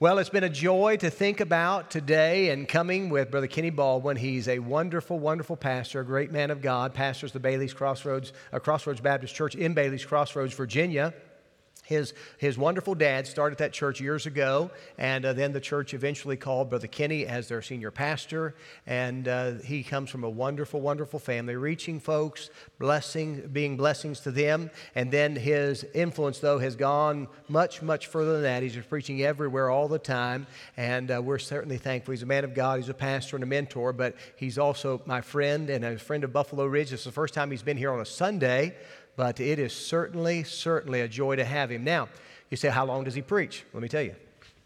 Well, it's been a joy to think about today and coming with Brother Kenny Baldwin. He's a wonderful, wonderful pastor, a great man of God, pastors the Bailey's Crossroads Baptist Church in Bailey's Crossroads, Virginia. His wonderful dad started that church years ago, and then the church eventually called Brother Kenny as their senior pastor, and he comes from a wonderful, wonderful family, reaching folks, being blessings to them, and then his influence, though, has gone much, much further than that. He's just preaching everywhere all the time, and we're certainly thankful. He's a man of God, he's a pastor and a mentor, but he's also my friend and a friend of Buffalo Ridge. This is the first time he's been here on a Sunday, but it is certainly a joy to have him. Now, you say, how long does he preach? Let me tell you.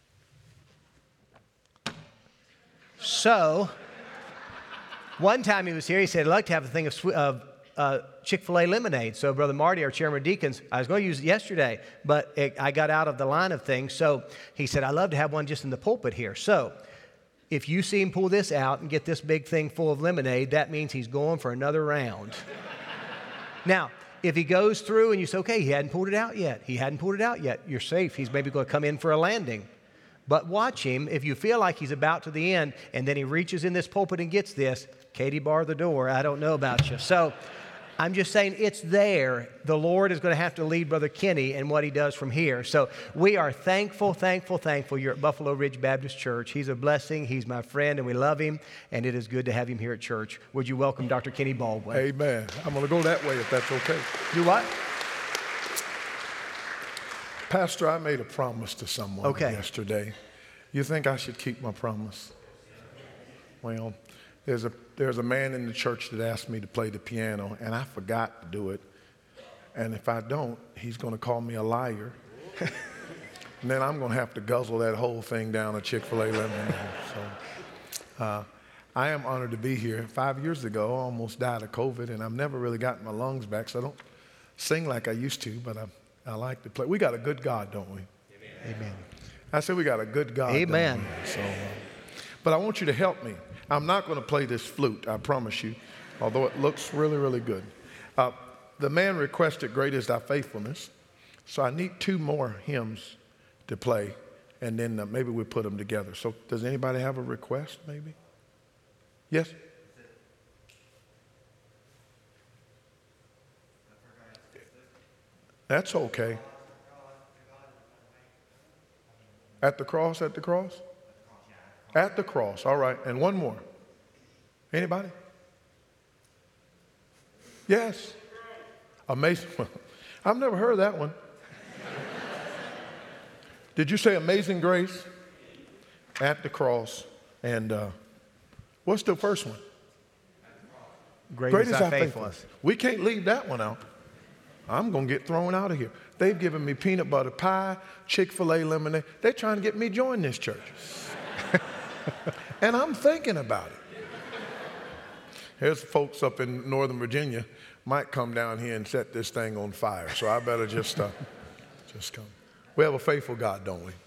So, one time he was here, he said, I'd like to have a thing of Chick-fil-A lemonade. So, Brother Marty, our chairman of deacons, I was going to use it yesterday, but I got out of the line of things. So, he said, I'd love to have one just in the pulpit here. So, if you see him pull this out and get this big thing full of lemonade, that means he's going for another round. Now, if he goes through and you say, okay, he hadn't pulled it out yet, you're safe. He's maybe going to come in for a landing. But watch him. If you feel like he's about to the end and then he reaches in this pulpit and gets this, Katie, bar the door. I don't know about you. So I'm just saying it's there. The Lord is going to have to lead Brother Kenny and what he does from here. So we are thankful. You're at Buffalo Ridge Baptist Church. He's a blessing. He's my friend, and we love him, and it is good to have him here at church. Would you welcome Dr. Kenny Baldwin? Amen. I'm going to go that way if that's okay. Do what? Pastor, I made a promise to someone yesterday. You think I should keep my promise? Well, there's a man in the church that asked me to play the piano, and I forgot to do it. And if I don't, he's going to call me a liar. And then I'm going to have to guzzle that whole thing down a Chick-fil-A lemonade. So I am honored to be here. 5 years ago, I almost died of COVID, and I've never really gotten my lungs back, so I don't sing like I used to, but I like to play. We got a good God, don't we? Amen. I said we got a good God. Amen. So, but I want you to help me. I'm not going to play this flute, I promise you, although it looks really, really good. The man requested, "Great is thy faithfulness." So I need 2 more hymns to play, and then maybe we put them together. So does anybody have a request, maybe? Yes? That's okay. At the cross, at the cross? At the cross, all right. And one more. Anybody? Yes. Amazing. I've never heard that one. Did you say Amazing Grace? At the cross. And what's the first one? Great is thy faithfulness. We can't leave that one out. I'm going to get thrown out of here. They've given me peanut butter pie, Chick-fil-A lemonade. They're trying to get me to join this church. And I'm thinking about it. Here's folks up in Northern Virginia might come down here and set this thing on fire. So I better just come. We have a faithful God, don't we?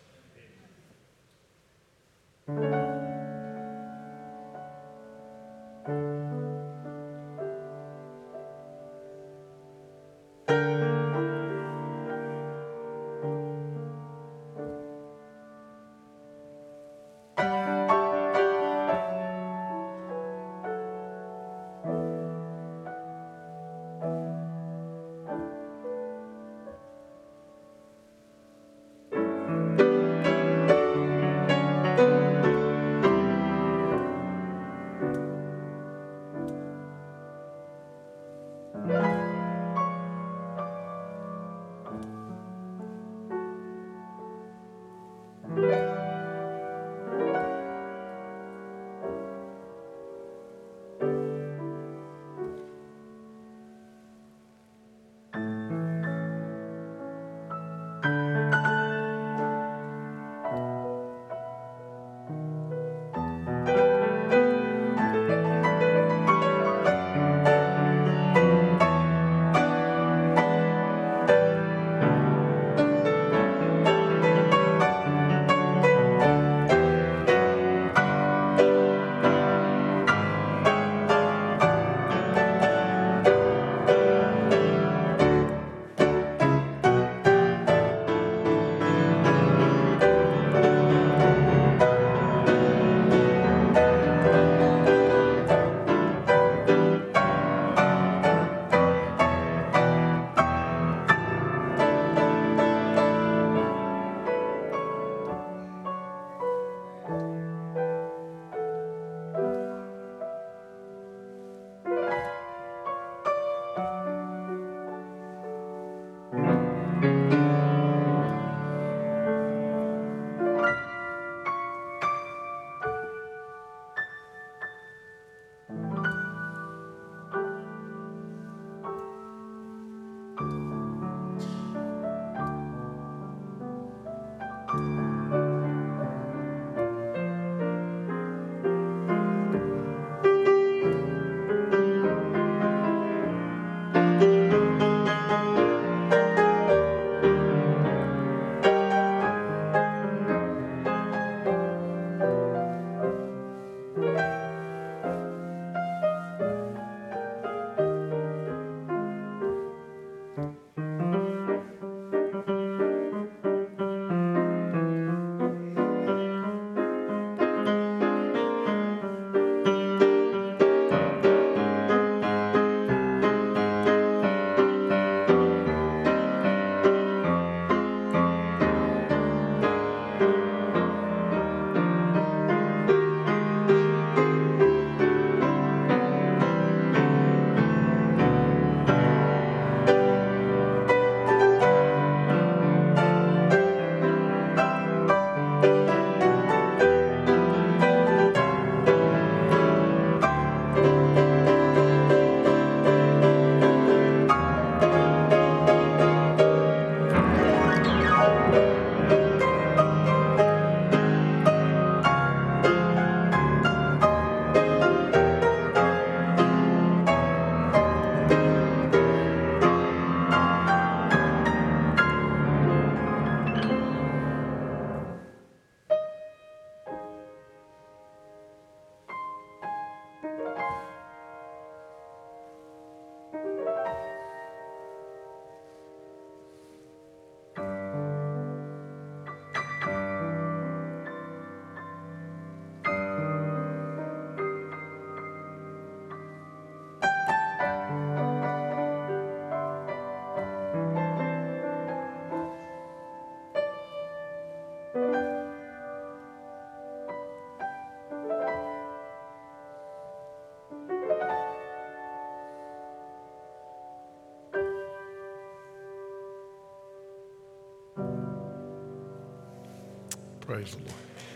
Praise the Lord.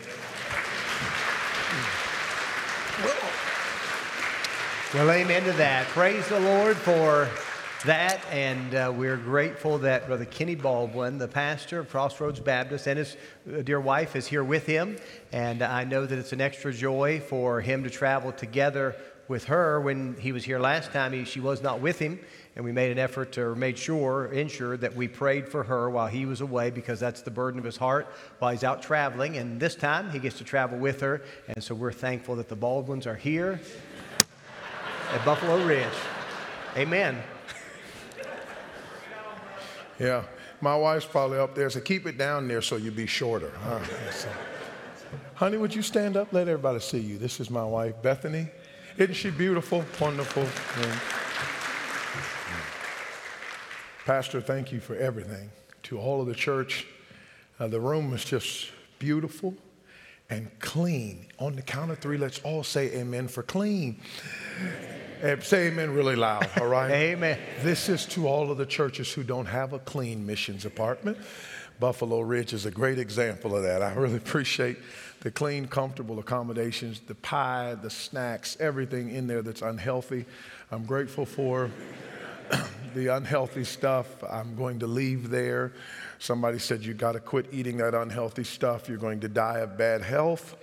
Well, amen to that. Praise the Lord for that, and we're grateful that Brother Kenny Baldwin, the pastor of Crossroads Baptist, and his dear wife is here with him, and I know that it's an extra joy for him to travel together with her. When he was here last time, she was not with him, and we made an effort to ensure that we prayed for her while he was away, because that's the burden of his heart while he's out traveling, and this time he gets to travel with her, and so we're thankful that the Baldwins are here at Buffalo Ridge. Amen. Yeah, my wife's probably up there, so keep it down there so you be shorter. Honey, would you stand up? Let everybody see you. This is my wife, Bethany. Isn't she beautiful? Wonderful. Yeah. Pastor, thank you for everything. To all of the church, the room is just beautiful and clean. On the count of three, let's all say amen for clean. Say amen really loud, all right? Amen. This is to all of the churches who don't have a clean missions apartment. Buffalo Ridge is a great example of that. I really appreciate the clean, comfortable accommodations, the pie, the snacks, everything in there that's unhealthy. I'm grateful for the unhealthy stuff. I'm going to leave there. Somebody said you got to quit eating that unhealthy stuff. You're going to die of bad health.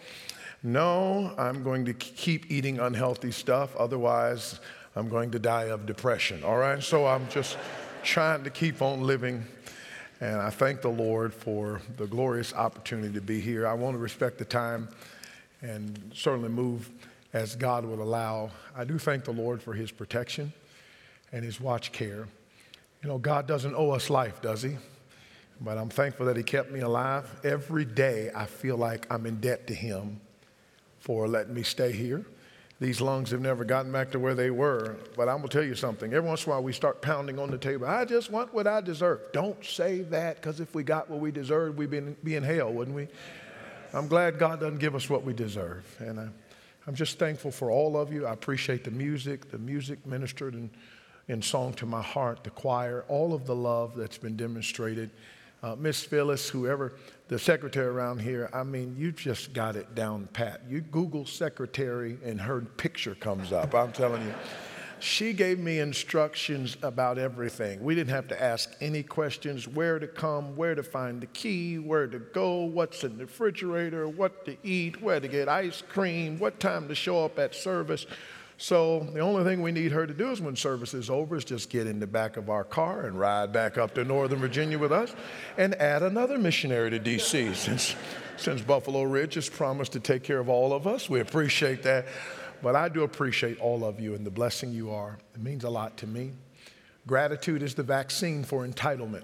No, I'm going to keep eating unhealthy stuff. Otherwise, I'm going to die of depression. All right? So I'm just trying to keep on living. And I thank the Lord for the glorious opportunity to be here. I want to respect the time and certainly move as God would allow. I do thank the Lord for his protection and his watch care. You know, God doesn't owe us life, does he? But I'm thankful that he kept me alive. Every day I feel like I'm in debt to him for letting me stay here. These lungs have never gotten back to where they were. But I'm going to tell you something. Every once in a while we start pounding on the table. I just want what I deserve. Don't say that, because if we got what we deserved, we'd be in hell, wouldn't we? I'm glad God doesn't give us what we deserve. And I'm just thankful for all of you. I appreciate the music ministered in song to my heart, the choir, all of the love that's been demonstrated. Miss Phyllis, whoever, the secretary around here, I mean, you just got it down pat. You Google secretary and her picture comes up. I'm telling you. She gave me instructions about everything. We didn't have to ask any questions, where to come, where to find the key, where to go, what's in the refrigerator, what to eat, where to get ice cream, what time to show up at service. So the only thing we need her to do is when service is over is just get in the back of our car and ride back up to Northern Virginia with us and add another missionary to D.C. Since Buffalo Ridge has promised to take care of all of us. We appreciate that. But I do appreciate all of you and the blessing you are. It means a lot to me. Gratitude is the vaccine for entitlement.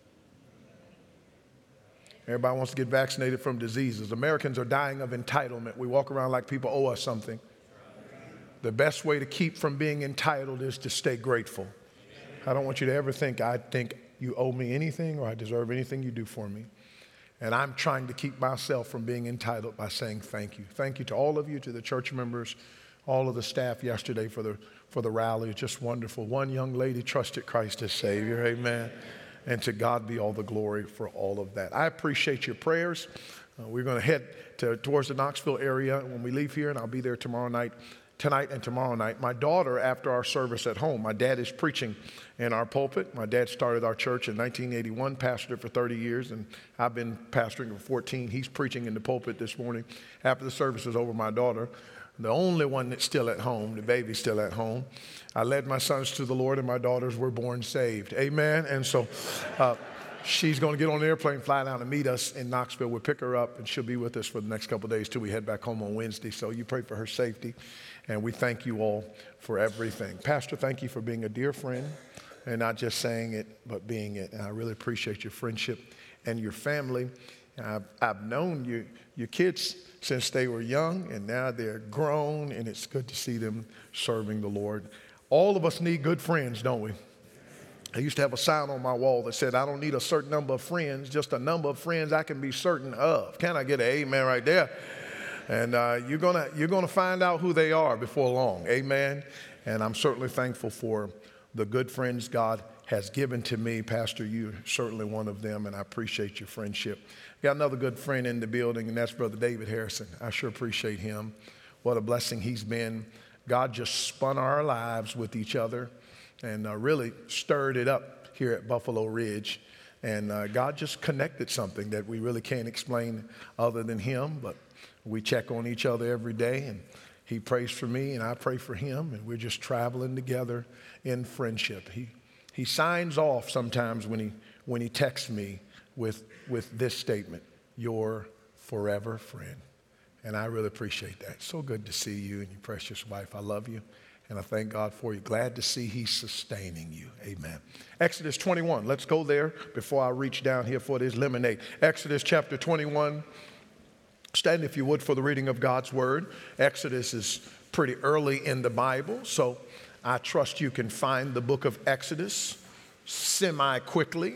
Everybody wants to get vaccinated from diseases. Americans are dying of entitlement. We walk around like people owe us something. The best way to keep from being entitled is to stay grateful. I don't want you to ever think I think you owe me anything or I deserve anything you do for me. And I'm trying to keep myself from being entitled by saying thank you. Thank you to all of you, to the church members, all of the staff yesterday for the rally. It's just wonderful. One young lady trusted Christ as Savior. Amen. And to God be all the glory for all of that. I appreciate your prayers. We're going to head towards the Knoxville area when we leave here, and I'll be there tonight and tomorrow night. My daughter, after our service at home, my dad is preaching in our pulpit. My dad started our church in 1981, pastored it for 30 years, and I've been pastoring for 14. He's preaching in the pulpit this morning. After the service is over, my daughter, the only one that's still at home, the baby's still at home, I led my sons to the Lord, and my daughters were born saved. Amen. And so she's going to get on an airplane, fly down and meet us in Knoxville. We'll pick her up, and she'll be with us for the next couple of days till we head back home on Wednesday. So you pray for her safety. And we thank you all for everything. Pastor, thank you for being a dear friend and not just saying it, but being it. And I really appreciate your friendship and your family. I've known your kids since they were young, and now they're grown, and it's good to see them serving the Lord. All of us need good friends, don't we? I used to have a sign on my wall that said, I don't need a certain number of friends, just a number of friends I can be certain of. Can I get an amen right there? And you're gonna find out who they are before long. Amen. And I'm certainly thankful for the good friends God has given to me. Pastor, you're certainly one of them, and I appreciate your friendship. Got another good friend in the building, and that's Brother David Harrison. I sure appreciate him. What a blessing he's been. God just spun our lives with each other and really stirred it up here at Buffalo Ridge. And God just connected something that we really can't explain other than him, but we check on each other every day, and he prays for me, and I pray for him, and we're just traveling together in friendship. He signs off sometimes when he texts me with this statement, "Your forever friend." And I really appreciate that. So good to see you and your precious wife. I love you, and I thank God for you. Glad to see he's sustaining you. Amen. Exodus 21. Let's go there before I reach down here for this lemonade. Exodus chapter 21. Stand, if you would, for the reading of God's word. Exodus is pretty early in the Bible, so I trust you can find the book of Exodus semi-quickly.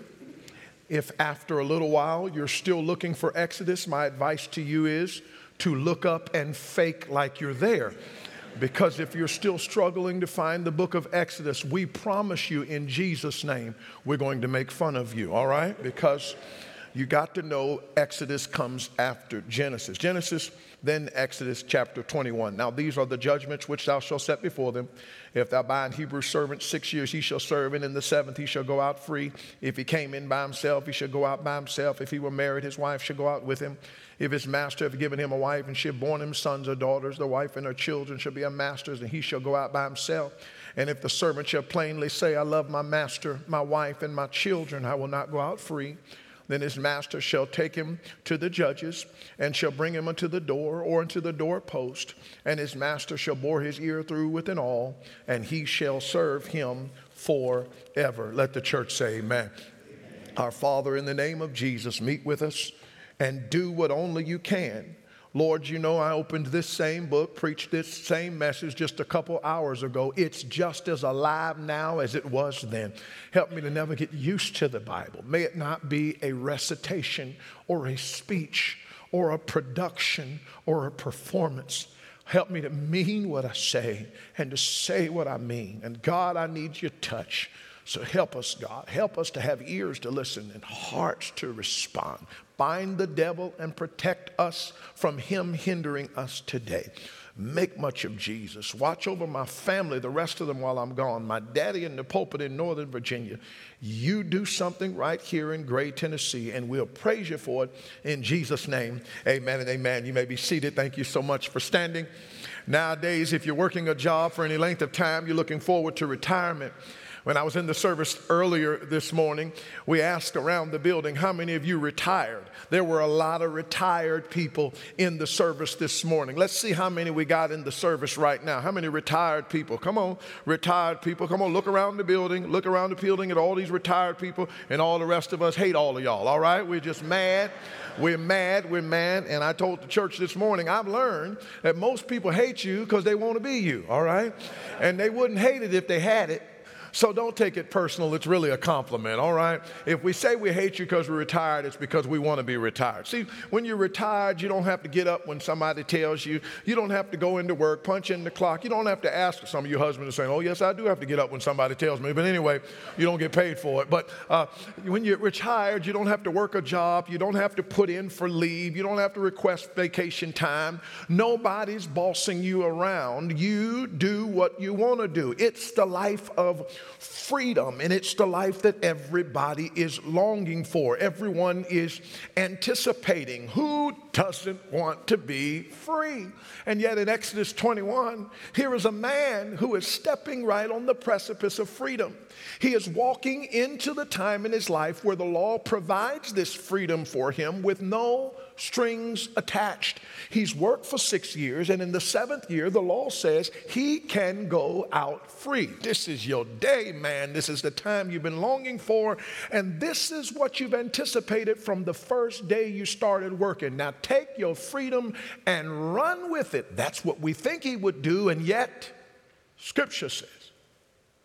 If after a little while you're still looking for Exodus, my advice to you is to look up and fake like you're there. Because if you're still struggling to find the book of Exodus, we promise you in Jesus' name, we're going to make fun of you, all right? Because you got to know Exodus comes after Genesis. Genesis, then Exodus chapter 21. Now these are the judgments which thou shalt set before them. If thou buy an Hebrew servant 6 years, he shall serve, and in the 7th he shall go out free. If he came in by himself, he shall go out by himself. If he were married, his wife shall go out with him. If his master have given him a wife, and she have borne him sons or daughters, the wife and her children shall be a master's, and he shall go out by himself. And if the servant shall plainly say, I love my master, my wife, and my children, I will not go out free, then his master shall take him to the judges, and shall bring him unto the door or unto the doorpost, and his master shall bore his ear through with an awl, and he shall serve him forever. Let the church say amen. Our Father, in the name of Jesus, meet with us and do what only you can. Lord, you know I opened this same book, preached this same message just a couple hours ago. It's just as alive now as it was then. Help me to never get used to the Bible. May it not be a recitation or a speech or a production or a performance. Help me to mean what I say and to say what I mean. And God, I need your touch. So help us, God. Help us to have ears to listen and hearts to respond. Bind the devil and protect us from him hindering us today. Make much of Jesus. Watch over my family, the rest of them while I'm gone. My daddy in the pulpit in Northern Virginia. You do something right here in Gray, Tennessee, and we'll praise you for it in Jesus' name. Amen and amen. You may be seated. Thank you so much for standing. Nowadays, if you're working a job for any length of time, you're looking forward to retirement. When I was in the service earlier this morning, we asked around the building, how many of you retired? There were a lot of retired people in the service this morning. Let's see how many we got in the service right now. How many retired people? Come on, retired people. Come on, look around the building. Look around the building at all these retired people, and all the rest of us hate all of y'all, all right? We're just mad. We're mad. And I told the church this morning, I've learned that most people hate you because they want to be you, all right? And they wouldn't hate it if they had it. So don't take it personal. It's really a compliment, all right? If we say we hate you because we're retired, it's because we want to be retired. See, when you're retired, you don't have to get up when somebody tells you. You don't have to go into work, punch in the clock. You don't have to ask. Some of your husbands are saying, oh, yes, I do have to get up when somebody tells me. But anyway, you don't get paid for it. But when you're retired, you don't have to work a job. You don't have to put in for leave. You don't have to request vacation time. Nobody's bossing you around. You do what you want to do. It's the life of freedom, and it's the life that everybody is longing for. Everyone is anticipating. Who doesn't want to be free? And yet in Exodus 21, here is a man who is stepping right on the precipice of freedom. He is walking into the time in his life where the law provides this freedom for him with no strings attached. He's worked for 6 years, and in the 7th year, the law says he can go out free. This is your day, man. This is the time you've been longing for, and this is what you've anticipated from the first day you started working. Now take your freedom and run with it. That's what we think he would do, and yet Scripture says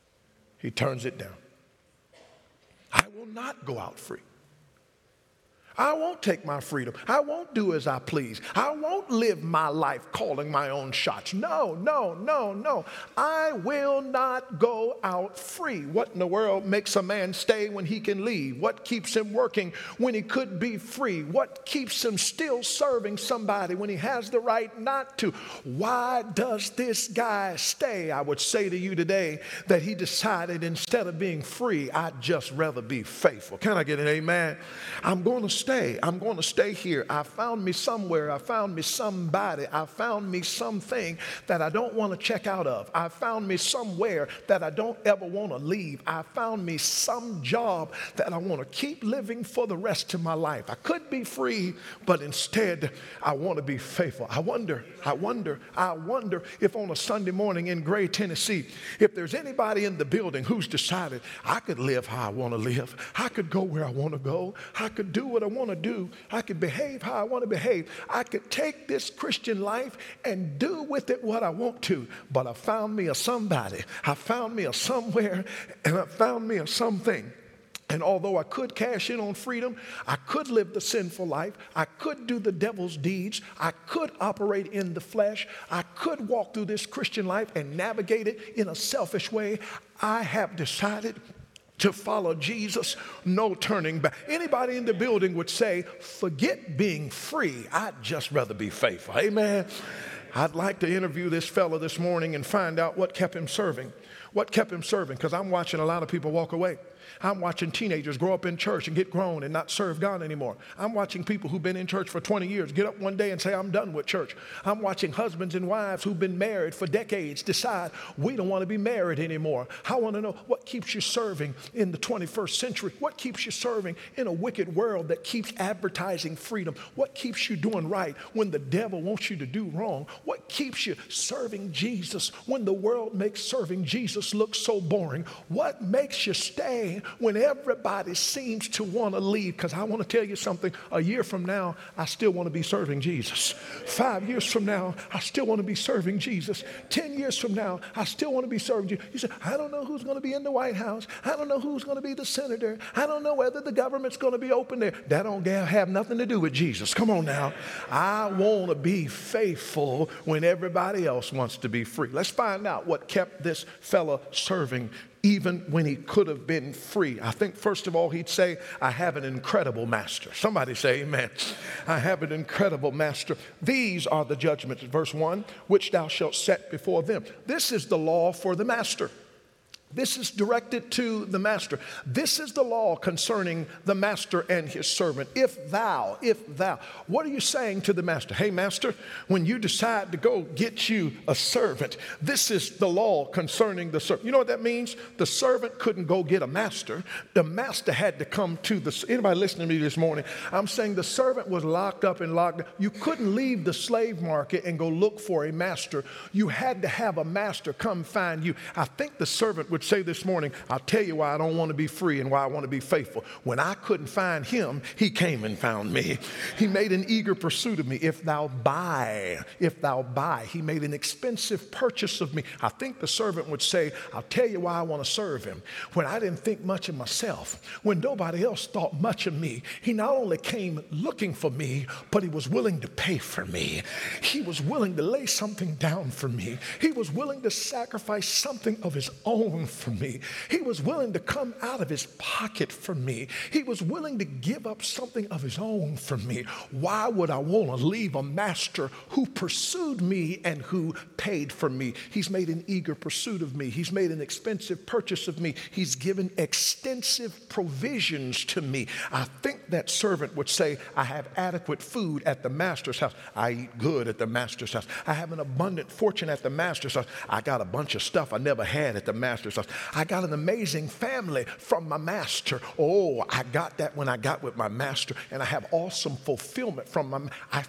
he turns it down. I will not go out free. I won't take my freedom. I won't do as I please. I won't live my life calling my own shots. No, no, no, no. I will not go out free. What in the world makes a man stay when he can leave? What keeps him working when he could be free? What keeps him still serving somebody when he has the right not to? Why does this guy stay? I would say to you today that he decided instead of being free, I'd just rather be faithful. Can I get an amen? I'm going to stay. I'm going to stay here. I found me somewhere. I found me somebody. I found me something that I don't want to check out of. I found me somewhere that I don't ever want to leave. I found me some job that I want to keep living for the rest of my life. I could be free, but instead I want to be faithful. I wonder if on a Sunday morning in Gray, Tennessee, if there's anybody in the building who's decided I could live how I want to live. I could go where I want to go. I could do what I want to do. I could behave how I want to behave. I could take this Christian life and do with it what I want to. But I found me a somebody. I found me a somewhere, and I found me a something. And although I could cash in on freedom, I could live the sinful life, I could do the devil's deeds, I could operate in the flesh, I could walk through this Christian life and navigate it in a selfish way, I have decided to follow Jesus, no turning back. Anybody in the building would say, forget being free, I'd just rather be faithful. Amen. I'd like to interview this fellow this morning and find out what kept him serving. What kept him serving? Because I'm watching a lot of people walk away. I'm watching teenagers grow up in church and get grown and not serve God anymore. I'm watching people who've been in church for 20 years get up one day and say, I'm done with church. I'm watching husbands and wives who've been married for decades decide we don't want to be married anymore. I want to know what keeps you serving in the 21st century? What keeps you serving in a wicked world that keeps advertising freedom? What keeps you doing right when the devil wants you to do wrong? What keeps you serving Jesus when the world makes serving Jesus look so boring? What makes you stay when everybody seems to want to leave? Because I want to tell you something, a year from now, I still want to be serving Jesus. 5 years from now, I still want to be serving Jesus. 10 years from now, I still want to be serving Jesus. You say, I don't know who's going to be in the White House. I don't know who's going to be the senator. I don't know whether the government's going to be open there. That don't have nothing to do with Jesus. Come on now. I want to be faithful when everybody else wants to be free. Let's find out what kept this fella serving even when he could have been free. I think first of all he'd say, I have an incredible master. Somebody say amen. I have an incredible master. These are the judgments, verse 1, which thou shalt set before them. This is the law for the master. This is directed to the master. This is the law concerning the master and his servant. If thou, what are you saying to the master? Hey, master, when you decide to go get you a servant, this is the law concerning the servant. You know what that means? The servant couldn't go get a master. The master had to come to the, anybody listening to me this morning? I'm saying the servant was locked up and locked up. You couldn't leave the slave market and go look for a master. You had to have a master come find you. I think the servant would say this morning, I'll tell you why I don't want to be free and why I want to be faithful. When I couldn't find him, he came and found me. He made an eager pursuit of me. If thou buy, he made an expensive purchase of me. I think the servant would say, I'll tell you why I want to serve him. When I didn't think much of myself, when nobody else thought much of me, he not only came looking for me, but he was willing to pay for me. He was willing to lay something down for me. He was willing to sacrifice something of his own for me. He was willing to come out of his pocket for me. He was willing to give up something of his own for me. Why would I want to leave a master who pursued me and who paid for me? He's made an eager pursuit of me. He's made an expensive purchase of me. He's given extensive provisions to me. I think that servant would say, I have adequate food at the master's house. I eat good at the master's house. I have an abundant fortune at the master's house. I got a bunch of stuff I never had at the master's house. I got an amazing family from my master. Oh, I got that when I got with my master, and I have awesome fulfillment from my. I think the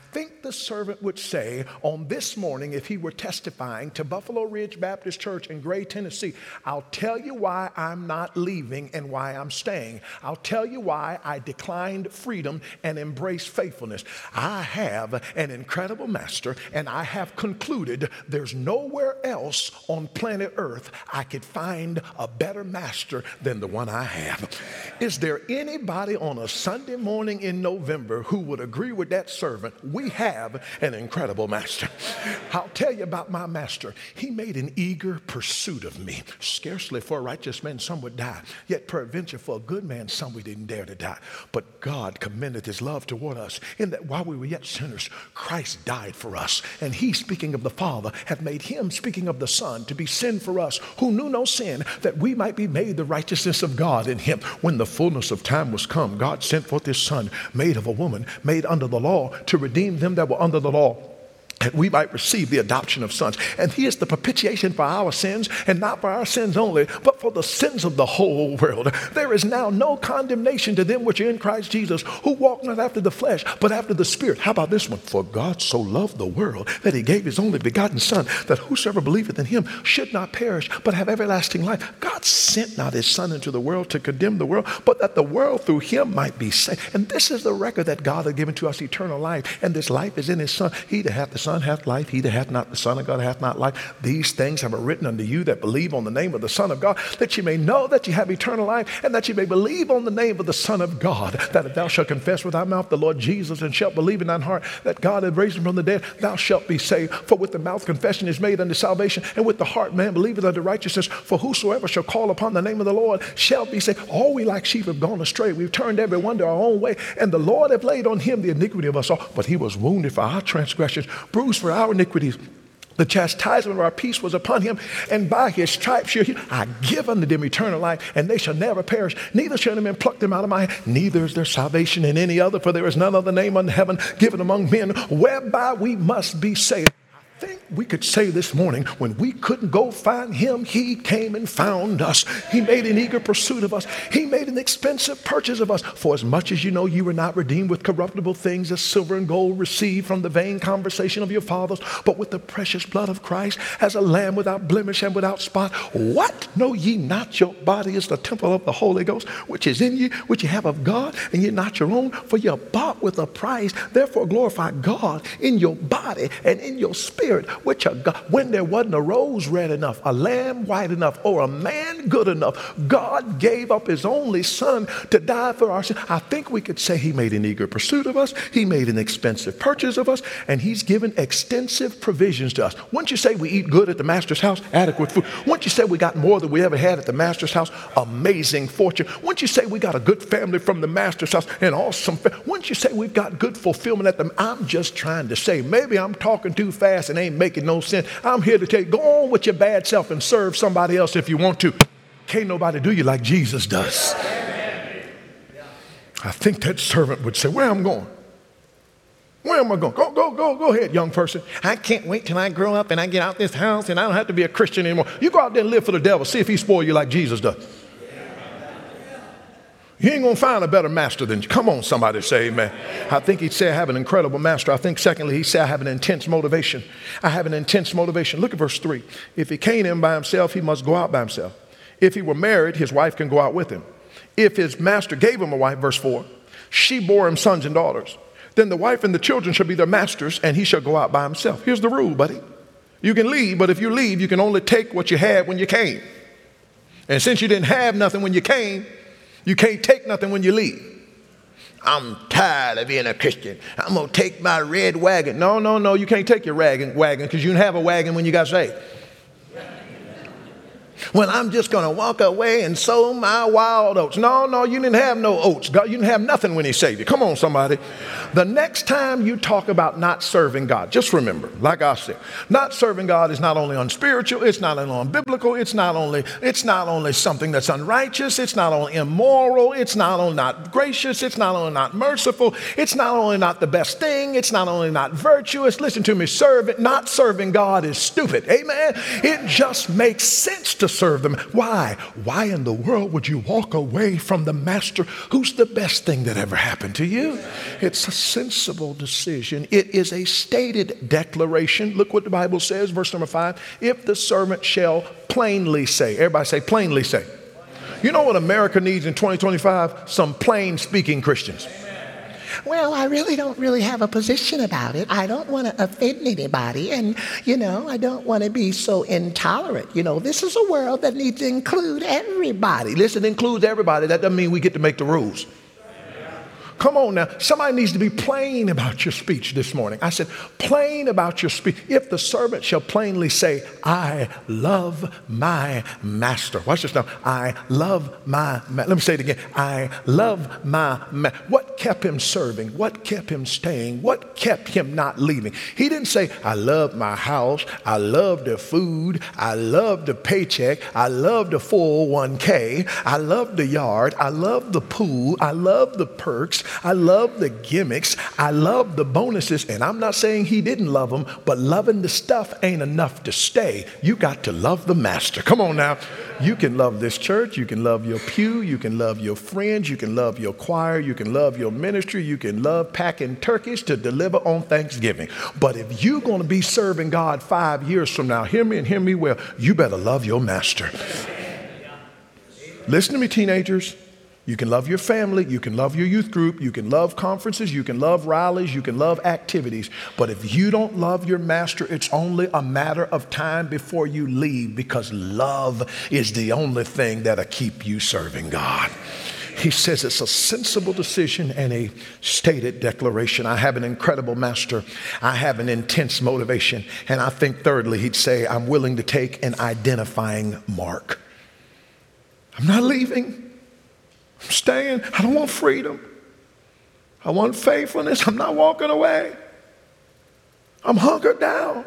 the servant would say on this morning if he were testifying to Buffalo Ridge Baptist Church in Gray, Tennessee? I'll tell you why I'm not leaving and why I'm staying. I'll tell you why I declined freedom and embraced faithfulness. I have an incredible master, and I have concluded there's nowhere else on planet Earth I could find a better master than the one I have. Is there anybody on a Sunday morning in November who would agree with that servant? We have an incredible master. I'll tell you about my master. He made an eager pursuit of me. Scarcely for a righteous man some would die, yet peradventure for a good man some we didn't dare to die. But God commended his love toward us in that while we were yet sinners, Christ died for us. And he, speaking of the Father, hath made him, speaking of the Son, to be sin for us who knew no sin, that we might be made the righteousness of God in him. When the fullness of time was come, God sent forth his Son, made of a woman, made under the law, to redeem them that were under the law, that we might receive the adoption of sons. And he is the propitiation for our sins, and not for our sins only, but for the sins of the whole world. There is now no condemnation to them which are in Christ Jesus, who walk not after the flesh, but after the Spirit. How about this one? For God so loved the world that he gave his only begotten Son, that whosoever believeth in him should not perish, but have everlasting life. God sent not his Son into the world to condemn the world, but that the world through him might be saved. And this is the record that God hath given to us, eternal life, and this life is in his Son. He that hath the Son hath life, he that hath not the Son of God hath not life. These things have I written unto you that believe on the name of the Son of God, that you may know that you have eternal life, and that you may believe on the name of the Son of God, that if thou shalt confess with thy mouth the Lord Jesus, and shalt believe in thine heart that God hath raised him from the dead, thou shalt be saved. For with the mouth confession is made unto salvation, and with the heart man believeth unto righteousness. For whosoever shall call upon the name of the Lord shall be saved. All we like sheep have gone astray. We've turned every one to our own way, and the Lord hath laid on him the iniquity of us all. But he was wounded for our transgressions, bruised for our iniquities. The chastisement of our peace was upon him, and by his stripes I give unto them eternal life, and they shall never perish, neither shall any man pluck them out of my hand. Neither is there salvation in any other, for there is none other name under heaven given among men whereby we must be saved. I think we could say this morning, when we couldn't go find him, he came and found us. He made an eager pursuit of us. He made an expensive purchase of us. For as much as you know you were not redeemed with corruptible things as silver and gold received from the vain conversation of your fathers, but with the precious blood of Christ as a lamb without blemish and without spot. What? Know ye not your body is the temple of the Holy Ghost, which is in you, which you have of God, and you're not your own, for you're bought with a price. Therefore glorify God in your body and in your spirit, which are God. When there wasn't a rose red enough, a lamb white enough, or a man good enough, God gave up his only Son to die for our sins. I think we could say he made an eager pursuit of us, he made an expensive purchase of us, and he's given extensive provisions to us. Wouldn't you say we eat good at the Master's house? Adequate food. Wouldn't you say we got more than we ever had at the Master's house? Amazing fortune. Wouldn't you say we got a good family from the Master's house? An awesome family. Wouldn't you say we've got good fulfillment at them? I'm just trying to say, maybe I'm talking too fast and ain't making no sense. I'm here to tell you, go on with your bad self and serve somebody else if you want to. Can't nobody do you like Jesus does. I think that servant would say, where am I going? Where am I going? Go ahead, young person. I can't wait till I grow up and I get out this house and I don't have to be a Christian anymore. You go out there and live for the devil. See if he spoil you like Jesus does. You ain't going to find a better master than you. Come on, somebody say amen. I think he'd say I have an incredible master. I think secondly, he'd say I have an intense motivation. I have an intense motivation. Look at verse 3. If he came in by himself, he must go out by himself. If he were married, his wife can go out with him. If his master gave him a wife, verse 4, she bore him sons and daughters. Then the wife and the children shall be their masters, and he shall go out by himself. Here's the rule, buddy. You can leave, but if you leave, you can only take what you had when you came. And since you didn't have nothing when you came, you can't take nothing when you leave. I'm tired of being a Christian. I'm going to take my red wagon. No, you can't take your wagon because you didn't have a wagon when you got saved. Well, I'm just going to walk away and sow my wild oats. No, you didn't have no oats. God, you didn't have nothing when he saved you. Come on, somebody. The next time you talk about not serving God, just remember, like I said, not serving God is not only unspiritual, it's not only unbiblical, it's not only something that's unrighteous, it's not only immoral, it's not only not gracious, it's not only not merciful, it's not only not the best thing, it's not only not virtuous. Listen to me, not serving God is stupid. Amen. It just makes sense to serve them. Why? Why in the world would you walk away from the master who's the best thing that ever happened to you? It's sensible decision. It is a stated declaration. Look what the Bible says, verse number 5. If the servant shall plainly say. Everybody say plainly say. You know what America needs in 2025? Some plain speaking Christians. Well, I really don't have a position about it. I don't want to offend anybody. And, I don't want to be so intolerant. This is a world that needs to include everybody. Listen, it includes everybody. That doesn't mean we get to make the rules. Come on now. Somebody needs to be plain about your speech this morning. I said, plain about your speech. If the servant shall plainly say, I love my master. Watch this now. I love my master. Let me say it again. I love my master. What kept him serving? What kept him staying? What kept him not leaving? He didn't say, I love my house. I love the food. I love the paycheck. I love the 401k. I love the yard. I love the pool. I love the perks. I love the gimmicks. I love the bonuses. And I'm not saying he didn't love them, but loving the stuff ain't enough to stay. You got to love the master. Come on now. You can love this church. You can love your pew. You can love your friends. You can love your choir. You can love your ministry. You can love packing turkeys to deliver on Thanksgiving. But if you're going to be serving God 5 years from now, hear me and hear me well, you better love your master. Listen to me, teenagers. You can love your family, you can love your youth group, you can love conferences, you can love rallies, you can love activities. But if you don't love your master, it's only a matter of time before you leave, because love is the only thing that'll keep you serving God. He says it's a sensible decision and a stated declaration. I have an incredible master. I have an intense motivation. And I think thirdly, he'd say, I'm willing to take an identifying mark. I'm not leaving. I'm staying. I don't want freedom. I want faithfulness. I'm not walking away. I'm hunkered down.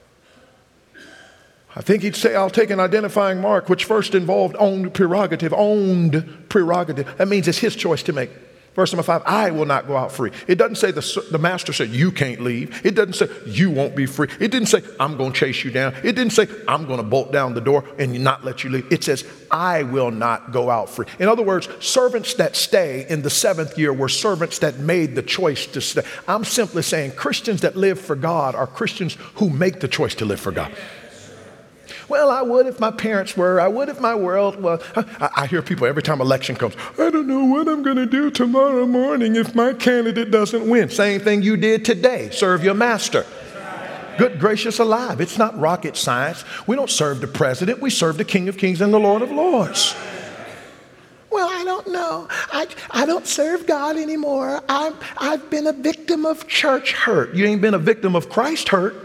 I think he'd say, I'll take an identifying mark, which first involved owned prerogative. Owned prerogative. That means it's his choice to make. Verse number 5, I will not go out free. It doesn't say the master said, you can't leave. It doesn't say you won't be free. It didn't say, I'm going to chase you down. It didn't say, I'm going to bolt down the door and not let you leave. It says, I will not go out free. In other words, servants that stay in the 7th year were servants that made the choice to stay. I'm simply saying Christians that live for God are Christians who make the choice to live for God. Well, I would if my parents were. I would if my world was. I hear people every time election comes, I don't know what I'm going to do tomorrow morning if my candidate doesn't win. Same thing you did today. Serve your master. Good gracious alive. It's not rocket science. We don't serve the president. We serve the King of Kings and the Lord of Lords. Well, I don't know. I don't serve God anymore. I've been a victim of church hurt. You ain't been a victim of Christ hurt.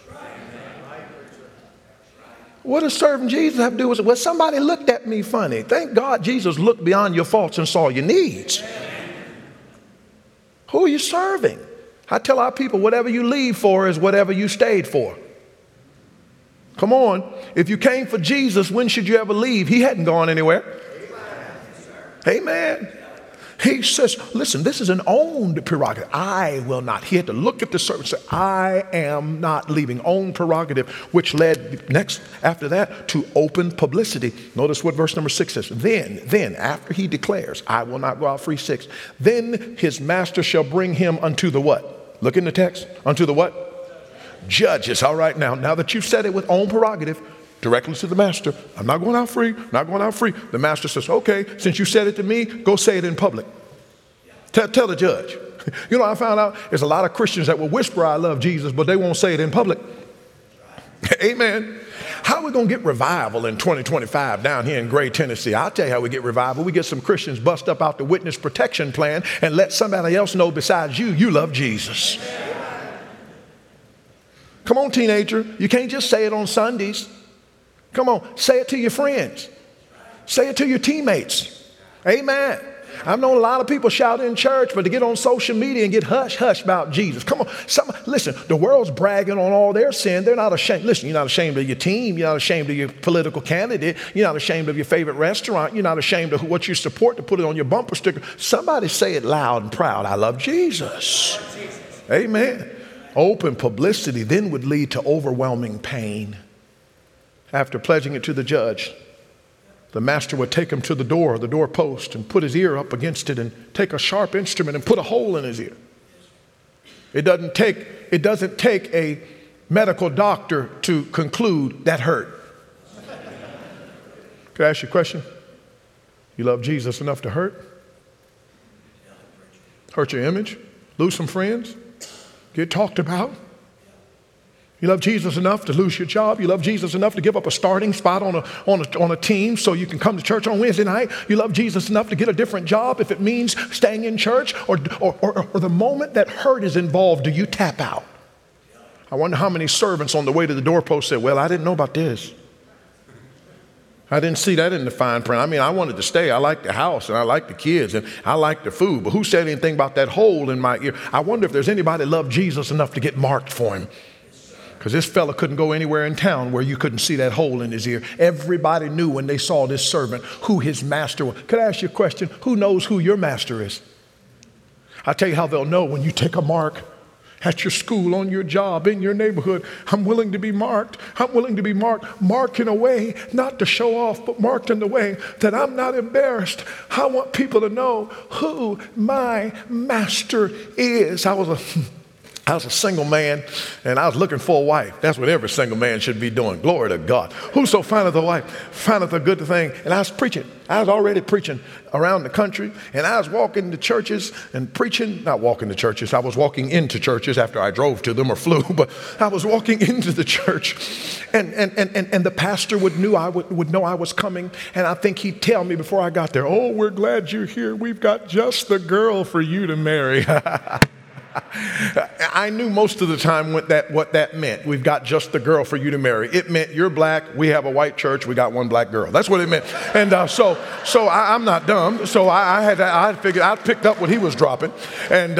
What does serving Jesus have to do with it? Well, somebody looked at me funny. Thank God Jesus looked beyond your faults and saw your needs. Who are you serving? I tell our people, whatever you leave for is whatever you stayed for. Come on. If you came for Jesus, when should you ever leave? He hadn't gone anywhere. Amen. He says, listen, this is an owned prerogative. I will not. He had to look at the servant and say, I am not leaving. Owned prerogative, which led next after that to open publicity. Notice what verse number 6 says. Then, after he declares, I will not go out free, 6, then his master shall bring him unto the what? Look in the text. Unto the what? Judges. All right, now that you've said it with own prerogative, directly to the master, I'm not going out free, not going out free. The master says, okay, since you said it to me, go say it in public. Tell the judge. You know, I found out there's a lot of Christians that will whisper, I love Jesus, but they won't say it in public. Amen. How are we going to get revival in 2025 down here in Gray, Tennessee? I'll tell you how we get revival. We get some Christians bust up out the witness protection plan and let somebody else know besides you love Jesus. Come on, teenager. You can't just say it on Sundays. Come on, say it to your friends. Say it to your teammates. Amen. I've known a lot of people shout in church, but to get on social media and get hush about Jesus. Come on, listen, the world's bragging on all their sin. They're not ashamed. Listen, you're not ashamed of your team. You're not ashamed of your political candidate. You're not ashamed of your favorite restaurant. You're not ashamed of what you support to put it on your bumper sticker. Somebody say it loud and proud. I love Jesus. Amen. Open publicity then would lead to overwhelming pain. After pledging it to the judge, the master would take him to the doorpost, and put his ear up against it and take a sharp instrument and put a hole in his ear. It doesn't take a medical doctor to conclude that hurt. Can I ask you a question? You love Jesus enough to hurt? Hurt your image? Lose some friends? Get talked about? You love Jesus enough to lose your job? You love Jesus enough to give up a starting spot on a team so you can come to church on Wednesday night? You love Jesus enough to get a different job if it means staying in church? Or the moment that hurt is involved, do you tap out? I wonder how many servants on the way to the doorpost said, well, I didn't know about this. I didn't see that in the fine print. I mean, I wanted to stay. I like the house, and I like the kids, and I like the food. But who said anything about that hole in my ear? I wonder if there's anybody that loved Jesus enough to get marked for him. Because this fella couldn't go anywhere in town where you couldn't see that hole in his ear. Everybody knew when they saw this servant who his master was. Could I ask you a question? Who knows who your master is? I'll tell you how they'll know when you take a mark at your school, on your job, in your neighborhood. I'm willing to be marked. I'm willing to be marked. Marked in a way, not to show off, but marked in the way that I'm not embarrassed. I want people to know who my master is. I was a single man, and I was looking for a wife. That's what every single man should be doing. Glory to God. Whoso findeth a wife, findeth a good thing. And I was preaching. I was already preaching around the country, and I was walking to churches and preaching. Not walking to churches. I was walking into churches after I drove to them or flew, but I was walking into the church, and the pastor would know I was coming, and I think he'd tell me before I got there, oh, we're glad you're here. We've got just the girl for you to marry. I knew most of the time what that meant. We've got just the girl for you to marry. It meant you're black, we have a white church, we got one black girl. That's what it meant. And so I'm not dumb. So I figured I picked up what he was dropping, and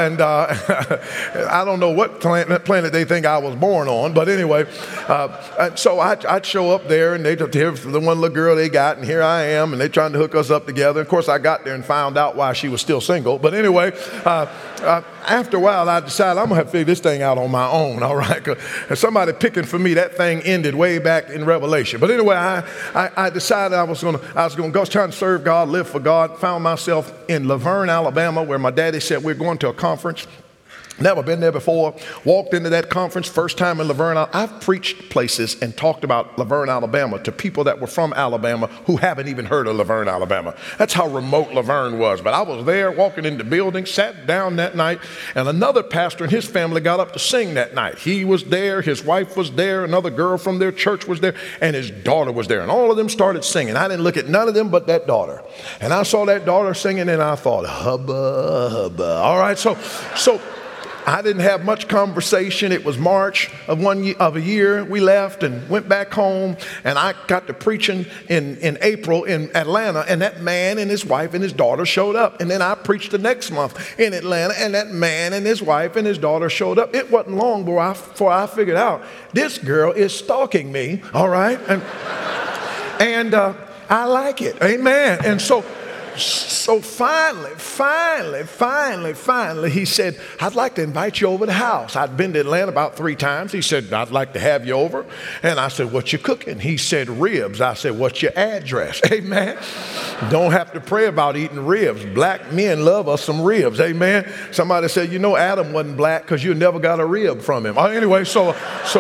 I don't know what planet they think I was born on, but anyway. So I'd show up there, and here's the one little girl they got, and here I am, and they're trying to hook us up together. Of course, I got there and found out why she was still single. But anyway. After a while, I decided I'm going to have to figure this thing out on my own, all right? And somebody picking for me, that thing ended way back in Revelation. But anyway, I decided I was going to go trying to serve God, live for God. Found myself in Laverne, Alabama, where my daddy said we're going to a conference. Never been there before. Walked into that conference, first time in Laverne. I've preached places and talked about Laverne, Alabama to people that were from Alabama who haven't even heard of Laverne, Alabama. That's how remote Laverne was. But I was there walking in the building, sat down that night, and another pastor and his family got up to sing that night. He was there, his wife was there, another girl from their church was there, and his daughter was there. And all of them started singing. I didn't look at none of them but that daughter. And I saw that daughter singing, and I thought, hubba, hubba. All right, so I didn't have much conversation. It was March of a year. We left and went back home, and I got to preaching in April in Atlanta, and that man and his wife and his daughter showed up. And then I preached the next month in Atlanta, and that man and his wife and his daughter showed up. It wasn't long before I figured out this girl is stalking me, all right? And I like it, amen. And so finally, he said, I'd like to invite you over to the house. I'd been to Atlanta about 3 times. He said, I'd like to have you over. And I said, what you cooking? He said, ribs. I said, what's your address? Amen. Don't have to pray about eating ribs. Black men love us some ribs. Amen. Somebody said, you know, Adam wasn't black because you never got a rib from him. Anyway, so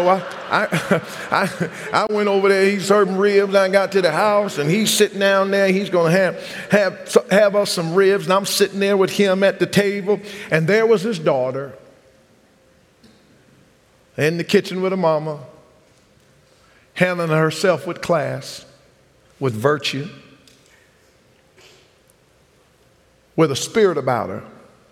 I went over there. He's serving ribs. I got to the house, and he's sitting down there. He's going to have us some ribs, and I'm sitting there with him at the table, and there was his daughter in the kitchen with her mama, handling herself with class, with virtue, with a spirit about her.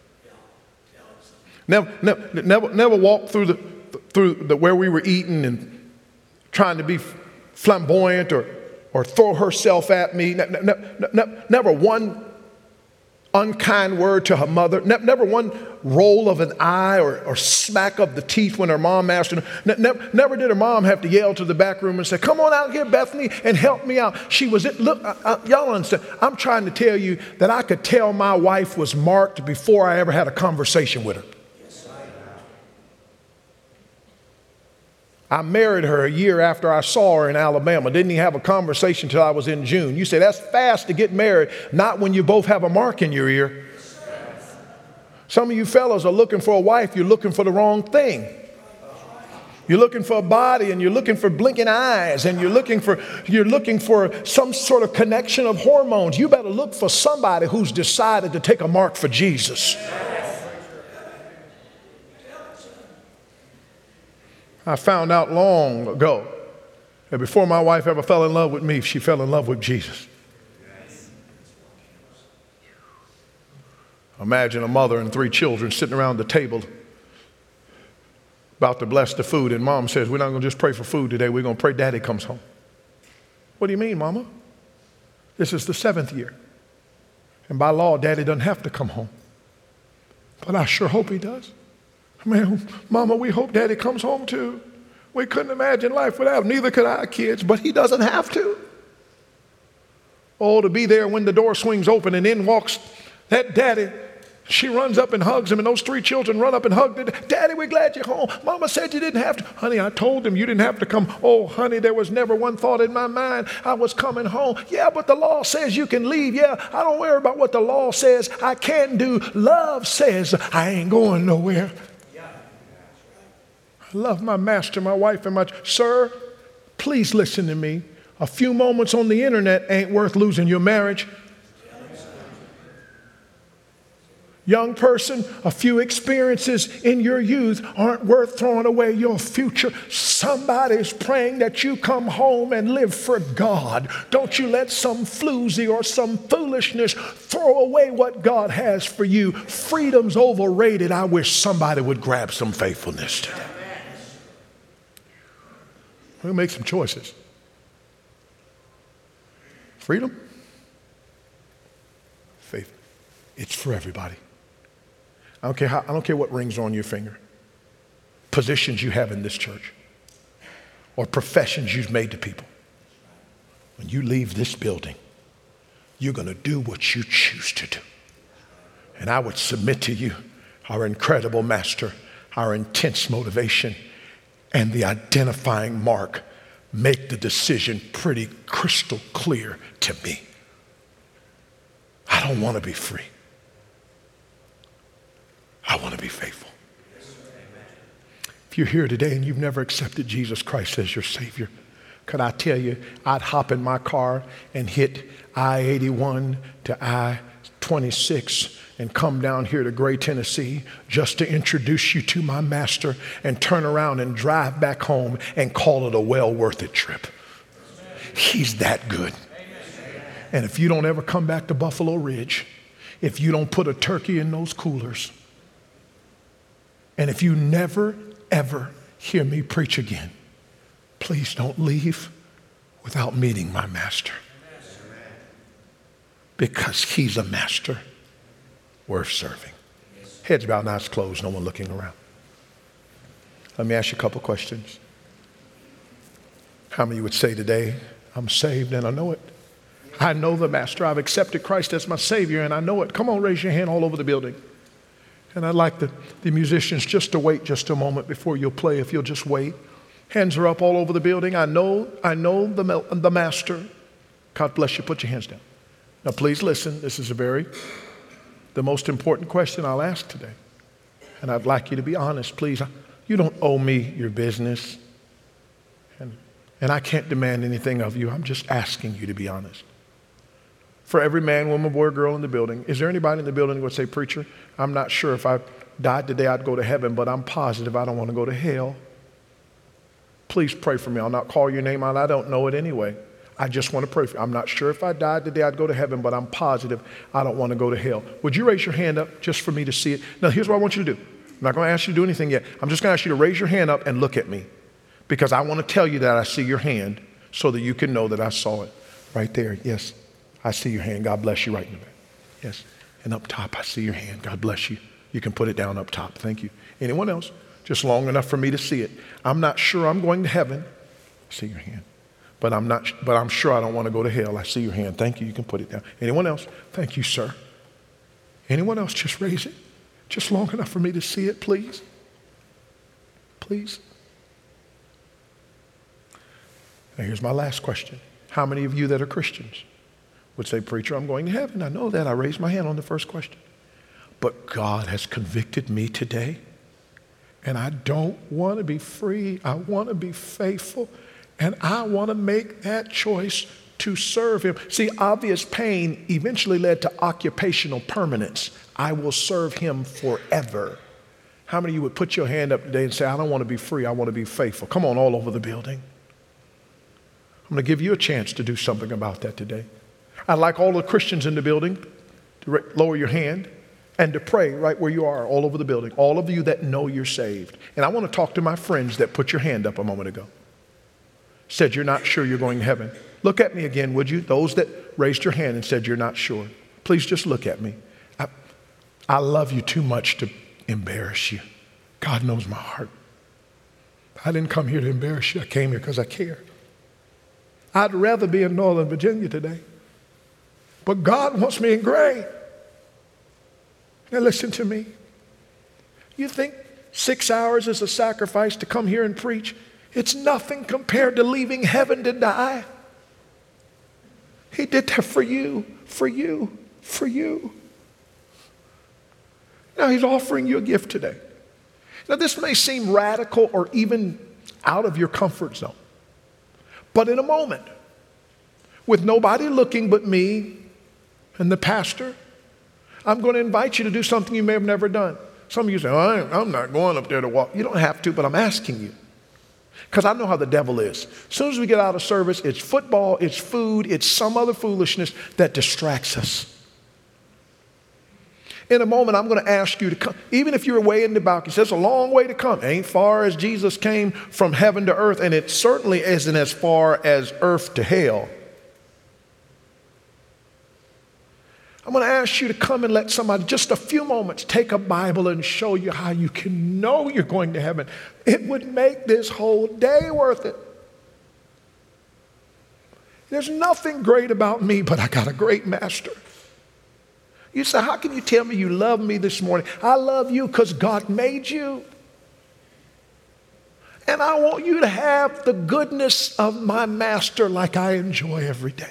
Never walked through where we were eating and trying to be flamboyant or throw herself at me. Never one unkind word to her mother. Never one roll of an eye or smack of the teeth when her mom asked her. Never did her mom have to yell to the back room and say, come on out here, Bethany, and help me out. She was, look, y'all understand, I'm trying to tell you that I could tell my wife was marked before I ever had a conversation with her. I married her a year after I saw her in Alabama. Didn't even have a conversation till I was in June. You say, that's fast to get married, not when you both have a mark in your ear. Some of you fellas are looking for a wife, you're looking for the wrong thing. You're looking for a body, and you're looking for blinking eyes, and you're looking for some sort of connection of hormones. You better look for somebody who's decided to take a mark for Jesus. I found out long ago that before my wife ever fell in love with me, she fell in love with Jesus. Imagine a mother and 3 children sitting around the table about to bless the food, and mom says, we're not going to just pray for food today, we're going to pray daddy comes home. What do you mean, mama? This is the 7th year. And by law, daddy doesn't have to come home. But I sure hope he does. Man, mama, we hope daddy comes home too. We couldn't imagine life without him. Neither could our kids, but he doesn't have to. Oh, to be there when the door swings open and in walks that daddy. She runs up and hugs him, and those 3 children run up and hug him. Daddy, we're glad you're home. Mama said you didn't have to. Honey, I told him you didn't have to come. Oh, honey, there was never one thought in my mind I was coming home. Yeah, but the law says you can leave. Yeah, I don't worry about what the law says I can do. Love says I ain't going nowhere. I love my master, my wife, and sir, please listen to me. A few moments on the internet ain't worth losing your marriage. Young person, a few experiences in your youth aren't worth throwing away your future. Somebody's praying that you come home and live for God. Don't you let some floozy or some foolishness throw away what God has for you. Freedom's overrated. I wish somebody would grab some faithfulness today. We'll make some choices. Freedom, faith. It's for everybody. I don't care what rings on your finger, positions you have in this church, or professions you've made to people. When you leave this building, you're going to do what you choose to do. And I would submit to you our incredible master, our intense motivation, and the identifying mark make the decision pretty crystal clear to me. I don't want to be free. I want to be faithful. If you're here today and you've never accepted Jesus Christ as your Savior, could I tell you, I'd hop in my car and hit I-81 to I-26 and come down here to Gray, Tennessee, just to introduce you to my master and turn around and drive back home and call it a well worth it trip. He's that good. And if you don't ever come back to Buffalo Ridge, if you don't put a turkey in those coolers, and if you never, ever hear me preach again, please don't leave without meeting my master. Because he's a master worth serving. Heads bowed, eyes closed, no one looking around. Let me ask you a couple questions. How many would say today, I'm saved and I know it? I know the master. I've accepted Christ as my Savior and I know it. Come on, raise your hand all over the building. And I'd like the musicians just to wait just a moment before you'll play, if you'll just wait. Hands are up all over the building. I know the master. God bless you. Put your hands down. Now, please listen. This is the most important question I'll ask today. And I'd like you to be honest, please. You don't owe me your business. And I can't demand anything of you. I'm just asking you to be honest. For every man, woman, boy, or girl in the building, is there anybody in the building who would say, preacher, I'm not sure if I died today I'd go to heaven, but I'm positive I don't want to go to hell. Please pray for me. I'll not call your name out. I don't know it anyway. I just want to pray for you. I'm not sure if I died today I'd go to heaven, but I'm positive I don't want to go to hell. Would you raise your hand up just for me to see it? Now, here's what I want you to do. I'm not going to ask you to do anything yet. I'm just going to ask you to raise your hand up and look at me, because I want to tell you that I see your hand so that you can know that I saw it. Right there. Yes. I see your hand. God bless you right in the back. Yes. And up top, I see your hand. God bless you. You can put it down up top. Thank you. Anyone else? Just long enough for me to see it. I'm not sure I'm going to heaven. I see your hand. But I'm sure I don't want to go to hell. I see your hand. Thank you. You can put it down. Anyone else? Thank you, sir. Anyone else? Just raise it. Just long enough for me to see it, please. Please. Now, here's my last question. How many of you that are Christians would say, preacher, I'm going to heaven? I know that. I raised my hand on the first question. but God has convicted me today, and I don't want to be free. I want to be faithful, and I want to make that choice to serve him. See, obvious pain eventually led to occupational permanence. I will serve him forever. How many of you would put your hand up today and say, I don't want to be free, I want to be faithful? Come on, all over the building. I'm going to give you a chance to do something about that today. I'd like all the Christians in the building to lower your hand and to pray right where you are, all over the building. All of you that know you're saved. And I want to talk to my friends that put your hand up a moment ago. Said you're not sure you're going to heaven. Look at me again, would you? Those that raised your hand and said you're not sure. Please just look at me. I love you too much to embarrass you. God knows my heart. I didn't come here to embarrass you. I came here because I care. I'd rather be in Northern Virginia today. But God wants me in Gray. Now listen to me. You think 6 hours is a sacrifice to come here and preach? It's nothing compared to leaving heaven to die. He did that for you, for you, for you. Now he's offering you a gift today. Now this may seem radical or even out of your comfort zone. But in a moment, with nobody looking but me and the pastor, I'm going to invite you to do something you may have never done. Some of you say, I'm not going up there to walk. You don't have to, but I'm asking you. Because I know how the devil is. As soon as we get out of service, it's football, it's food, it's some other foolishness that distracts us. In a moment, I'm going to ask you to come. Even if you're way in the balcony, it's a long way to come. It ain't far as Jesus came from heaven to earth, and it certainly isn't as far as earth to hell. I'm going to ask you to come and let somebody, just a few moments, take a Bible and show you how you can know you're going to heaven. It would make this whole day worth it. There's nothing great about me, but I got a great master. You say, how can you tell me you love me this morning? I love you because God made you. And I want you to have the goodness of my master like I enjoy every day.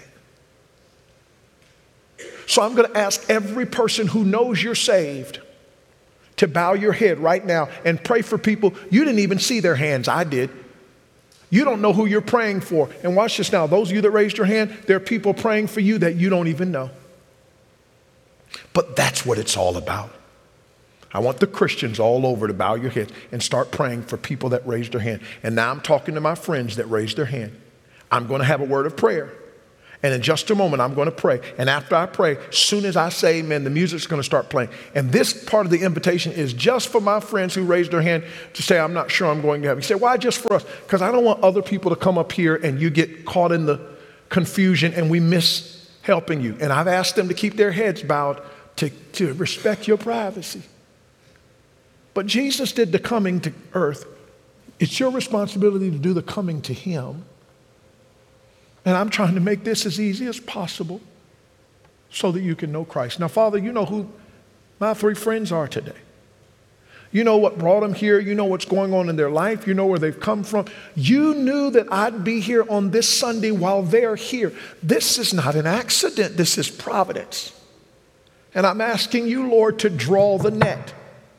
So I'm going to ask every person who knows you're saved to bow your head right now and pray for people. You didn't even see their hands. I did. You don't know who you're praying for. And watch this now. Those of you that raised your hand, there are people praying for you that you don't even know. But that's what it's all about. I want the Christians all over to bow your head and start praying for people that raised their hand. And now I'm talking to my friends that raised their hand. I'm going to have a word of prayer. And in just a moment, I'm going to pray. And after I pray, as soon as I say amen, the music's going to start playing. And this part of the invitation is just for my friends who raised their hand to say, I'm not sure I'm going to heaven. You say, why just for us? Because I don't want other people to come up here and you get caught in the confusion and we miss helping you. And I've asked them to keep their heads bowed to respect your privacy. But Jesus did the coming to earth. It's your responsibility to do the coming to him. And I'm trying to make this as easy as possible so that you can know Christ. Now, Father, you know who my three friends are today. You know what brought them here. You know what's going on in their life. You know where they've come from. You knew that I'd be here on this Sunday while they're here. This is not an accident. This is providence. And I'm asking you, Lord, to draw the net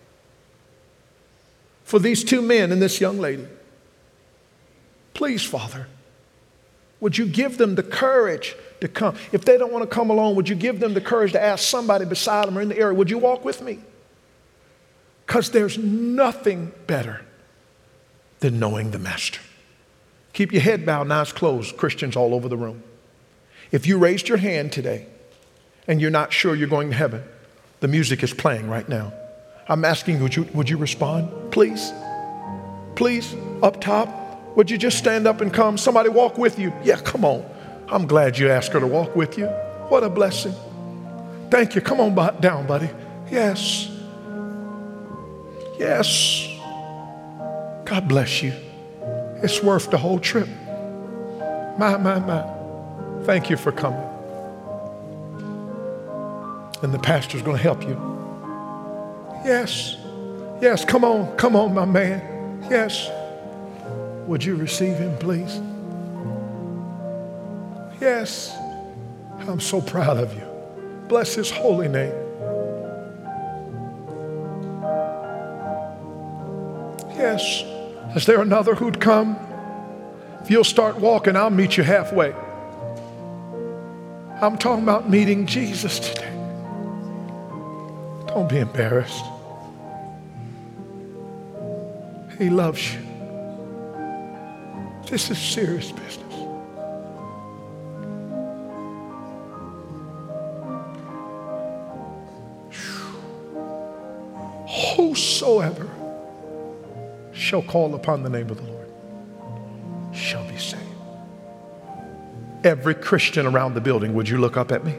for these two men and this young lady. Please, Father, would you give them the courage to come? If they don't want to come alone, would you give them the courage to ask somebody beside them or in the area, would you walk with me? Because there's nothing better than knowing the Master. Keep your head bowed, eyes closed, Christians all over the room. If you raised your hand today and you're not sure you're going to heaven, the music is playing right now. I'm asking, would you respond? Please? Please, up top. Would you just stand up and come? Somebody walk with you. Yeah, come on. I'm glad you asked her to walk with you. What a blessing. Thank you. Come on down, buddy. Yes. Yes. God bless you. It's worth the whole trip. My. Thank you for coming. And the pastor's going to help you. Yes. Yes, come on, my man. Yes. Would you receive him, please? Yes. I'm so proud of you. Bless his holy name. Yes. Is there another who'd come? If you'll start walking, I'll meet you halfway. I'm talking about meeting Jesus today. Don't be embarrassed. He loves you. This is serious business. Whosoever shall call upon the name of the Lord shall be saved. Every Christian around the building, would you look up at me?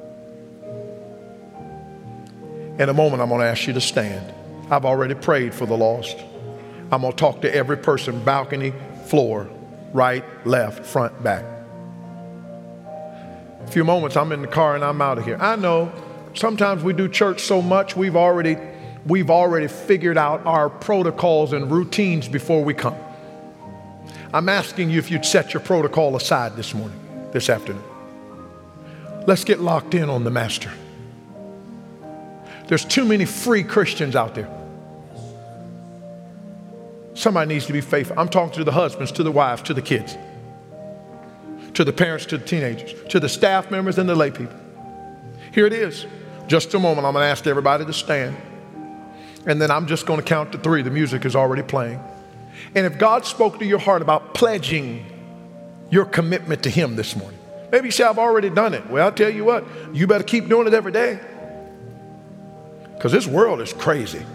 In a moment, I'm going to ask you to stand. I've already prayed for the lost. I'm going to talk to every person, balcony, floor, right, left, front, back. A few moments, I'm in the car and I'm out of here. I know sometimes we do church so much, we've already figured out our protocols and routines before we come. I'm asking you if you'd set your protocol aside this morning, this afternoon. Let's get locked in on the Master. There's too many free Christians out there. Somebody needs to be faithful. I'm talking to the husbands, to the wives, to the kids, to the parents, to the teenagers, to the staff members and the lay people. Here it is. Just a moment, I'm going to ask everybody to stand. And then I'm just going to count to 3. The music is already playing. And if God spoke to your heart about pledging your commitment to Him this morning, maybe you say, I've already done it. Well, I'll tell you what, you better keep doing it every day. Because this world is crazy.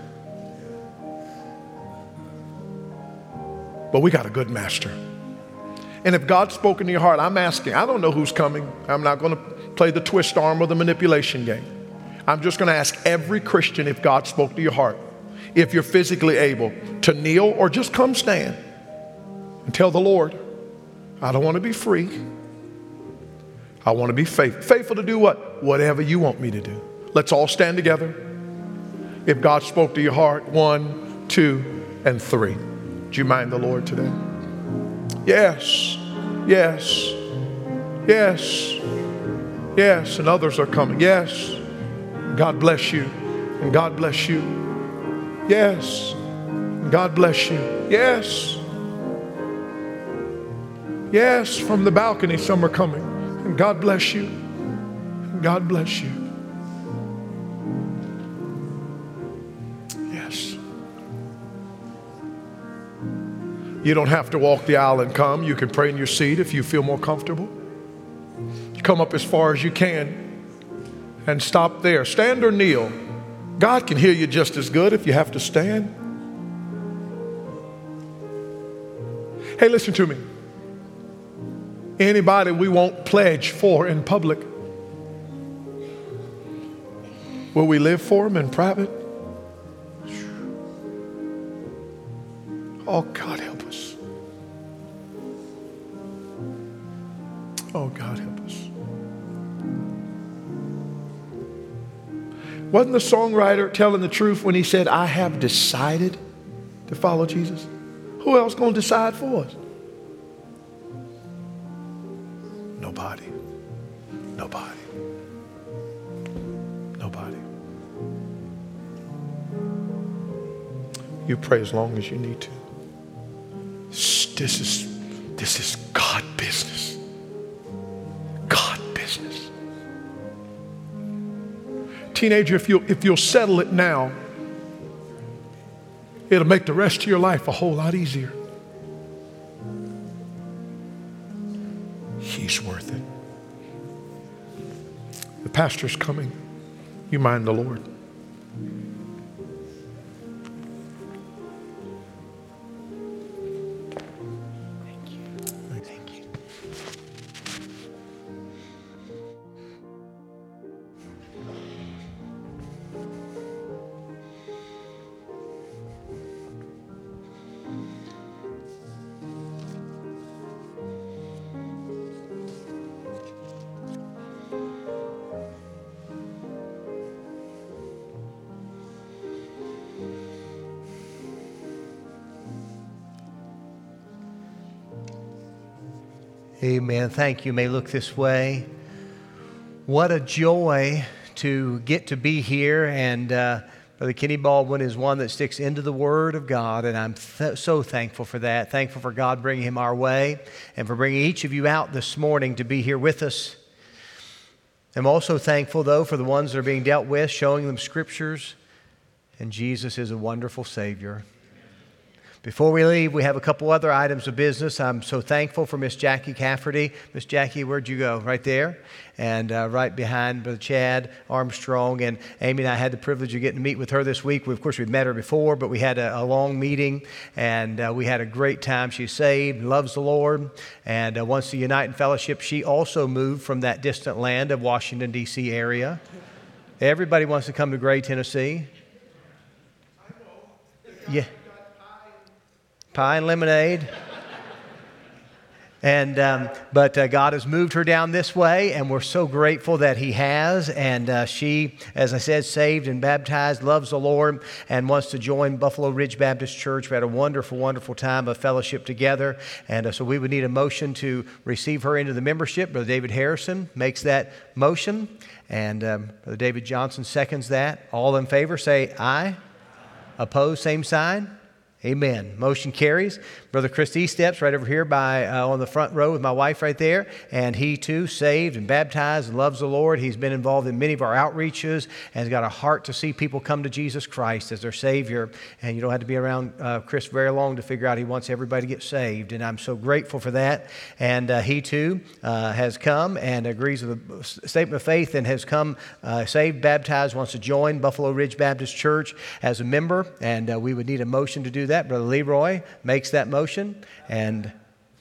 But we got a good Master. And if God's spoken to your heart, I'm asking, I don't know who's coming. I'm not going to play the twist arm or the manipulation game. I'm just going to ask every Christian, if God spoke to your heart, if you're physically able to kneel or just come stand and tell the Lord, I don't want to be free. I want to be faithful. Faithful to do what? Whatever you want me to do. Let's all stand together. If God spoke to your heart, 1, 2, and 3. Do you mind the Lord today? Yes, yes, yes, yes. And others are coming. Yes. God bless you. And God bless you. Yes. God bless you. Yes. Yes. From the balcony, some are coming. And God bless you. And God bless you. Yes. You don't have to walk the aisle and come. You can pray in your seat if you feel more comfortable. You come up as far as you can and stop there. Stand or kneel. God can hear you just as good if you have to stand. Hey, listen to me. Anybody we won't pledge for in public, will we live for them in private? Oh, God help us. Oh, God help us. Wasn't the songwriter telling the truth when he said, I have decided to follow Jesus? Who else going to decide for us? Nobody. Nobody. Nobody. You pray as long as you need to. This is God business. God business. Teenager, if you'll settle it now, it'll make the rest of your life a whole lot easier. He's worth it. The pastor's coming. You mind the Lord. Thank you. Thank you. Amen. Thank you. May look this way. What a joy to get to be here and Brother Kenny Baldwin is one that sticks into the Word of God, and I'm so thankful for that. Thankful for God bringing him our way and for bringing each of you out this morning to be here with us. I'm also thankful, though, for the ones that are being dealt with, showing them Scriptures, and Jesus is a wonderful Savior. Before we leave, we have a couple other items of business. I'm so thankful for Miss Jackie Cafferty. Miss Jackie, where'd you go? Right there. And right behind Brother Chad Armstrong. And Amy and I had the privilege of getting to meet with her this week. Of course, we've met her before, but we had a long meeting, and we had a great time. She's saved, loves the Lord, and wants to unite in fellowship. She also moved from that distant land of Washington, D.C. area. Everybody wants to come to Gray, Tennessee. Yeah. Pie and lemonade. But God has moved her down this way, and we're so grateful that He has. And she, as I said, saved and baptized, loves the Lord, and wants to join Buffalo Ridge Baptist Church. We had a wonderful, wonderful time of fellowship together. And so we would need a motion to receive her into the membership. Brother David Harrison makes that motion, and Brother David Johnson seconds that. All in favor say aye. Opposed, same sign. Amen. Motion carries. Brother Chris E. steps right over here on the front row with my wife right there. And he too saved and baptized and loves the Lord. He's been involved in many of our outreaches and has got a heart to see people come to Jesus Christ as their Savior. And you don't have to be around Chris very long to figure out he wants everybody to get saved. And I'm so grateful for that. And he too has come and agrees with the statement of faith and has come saved, baptized, wants to join Buffalo Ridge Baptist Church as a member. And we would need a motion to do that. Brother Leroy makes that motion, and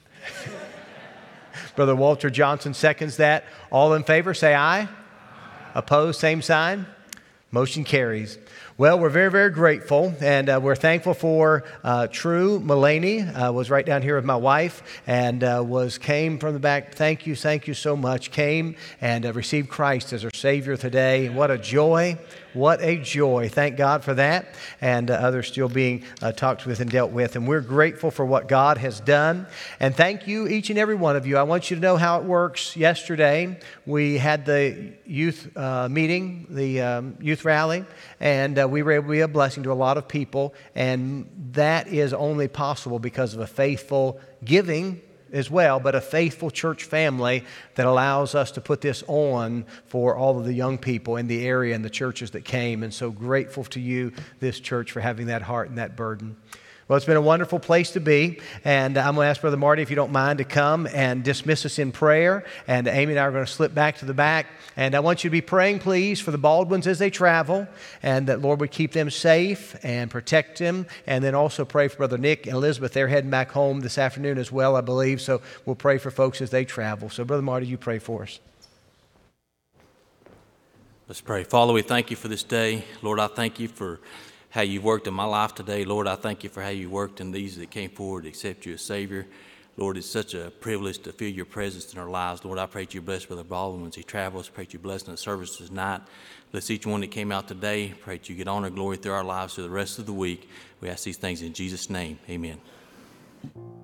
Brother Walter Johnson seconds that. All in favor say aye. Opposed, same sign. Motion carries. Well, we're very, very grateful, and we're thankful for True Mullaney, was right down here with my wife, and came from the back. Thank you so much. Came and received Christ as our Savior today. What a joy. What a joy. Thank God for that. And others still being talked with and dealt with. And we're grateful for what God has done. And thank you, each and every one of you. I want you to know how it works. Yesterday, we had the youth meeting, the youth rally, and we were able to be a blessing to a lot of people. And that is only possible because of a faithful giving as well, but a faithful church family that allows us to put this on for all of the young people in the area and the churches that came. And so grateful to you, this church, for having that heart and that burden. Well, it's been a wonderful place to be, and I'm going to ask Brother Marty, if you don't mind, to come and dismiss us in prayer, and Amy and I are going to slip back to the back, and I want you to be praying, please, for the Baldwins as they travel, and that Lord would keep them safe and protect them, and then also pray for Brother Nick and Elizabeth. They're heading back home this afternoon as well, I believe, so we'll pray for folks as they travel. So, Brother Marty, you pray for us. Let's pray. Father, we thank you for this day. Lord, I thank you for how you worked in my life today. Lord, I thank you for how you worked in these that came forward to accept you as Savior. Lord, it's such a privilege to feel your presence in our lives. Lord, I pray that you bless Brother Baldwin as he travels. Pray that you bless in the service tonight. Bless each one that came out today. Pray that you get honor and glory through our lives for the rest of the week. We ask these things in Jesus' name. Amen.